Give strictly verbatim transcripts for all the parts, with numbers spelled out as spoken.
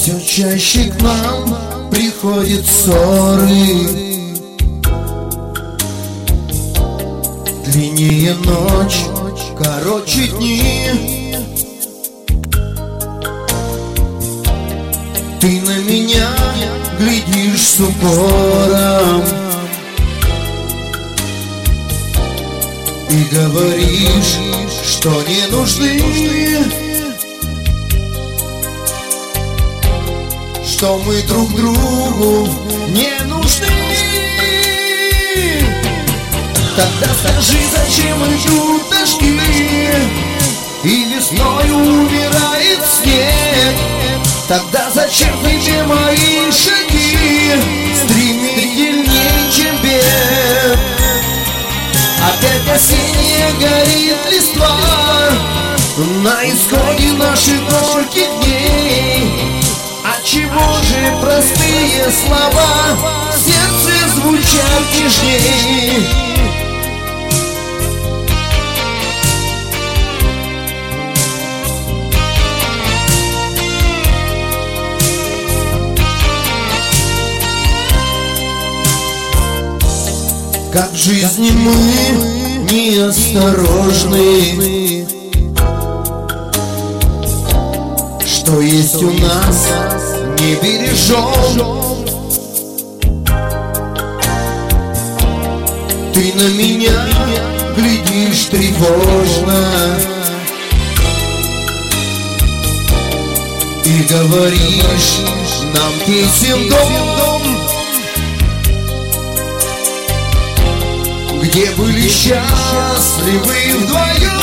Все чаще к нам приходят ссоры, длиннее ночь, короче дни. Ты на меня глядишь с упором и говоришь, что не нужны, что мы друг другу не нужны. Тогда скажи, зачем идут дожди и весною умирает снег? Тогда зачем тебе мои шаги стремительнее, чем бег? Опять осенняя горит листва на исходе наших горьких дней. Отчего же простые слова в сердце звучат нежней? Как в жизни мы неосторожны, что есть у нас не бережем. Ты на меня глядишь тревожно и говоришь, нам тесен дом, где были счастливы вдвоем.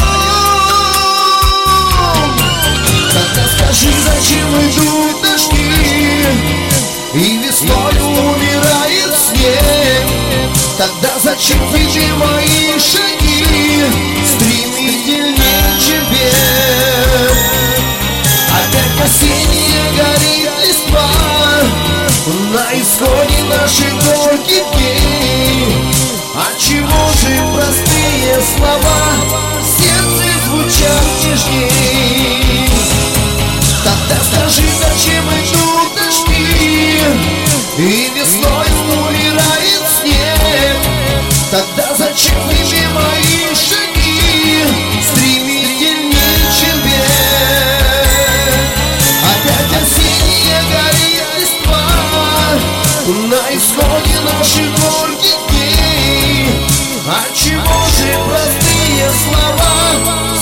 Тогда скажи, зачем идут дожди и весною умирает снег? Тогда зачем веди мои шаги стремительнее, чем бег? Опять осенняя горит листва на исходе наших горьких дней. Отчего же простые слова в сердце звучат нежней? Тогда скажи, зачем идут дожди и весной умирает снег? Тогда зачем веди мои шаги стремительнее, чем бег? Опять осенняя горит листва на исходе наших горьких дней. Отчего же простые слова